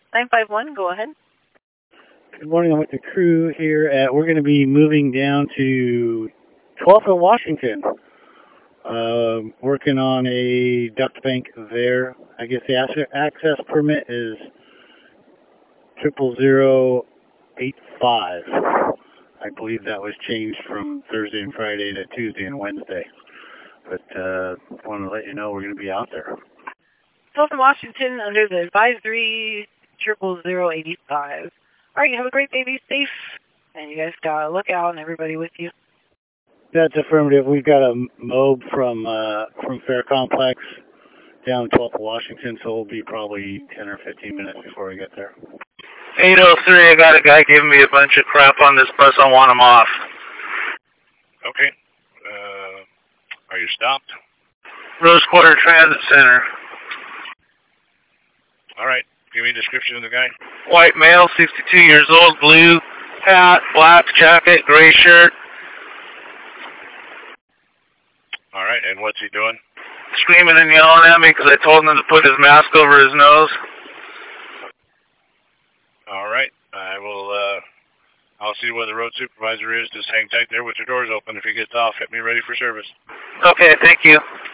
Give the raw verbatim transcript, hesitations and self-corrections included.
nine five one, go ahead. Good morning. I'm with the crew here. At, we're going to be moving down to twelfth and Washington. Uh, working on a duct bank there. I guess the access permit is triple zero eight five. I believe that was changed from Thursday and Friday to Tuesday and Wednesday. But uh, I want to let you know we're going to be out there. twelfth and Washington under the advisory triple zero eighty five. All right, you have a great day. Be safe, and you guys got a lookout and everybody with you. That's affirmative. We've got a mob from uh, from Fair Complex down twelfth of Washington, so we'll be probably ten or fifteen minutes before we get there. eight oh three, I got a guy giving me a bunch of crap on this bus. I want him off. Okay. Uh, are you stopped? Rose Quarter Transit Center. All right. Give me a description of the guy. White male, sixty-two years old, blue hat, black jacket, gray shirt. All right, and what's he doing? Screaming and yelling at me because I told him to put his mask over his nose. All right, I will, uh, I'll see where the road supervisor is. Just hang tight there with your doors open. If he gets off, hit me ready for service. Okay, thank you.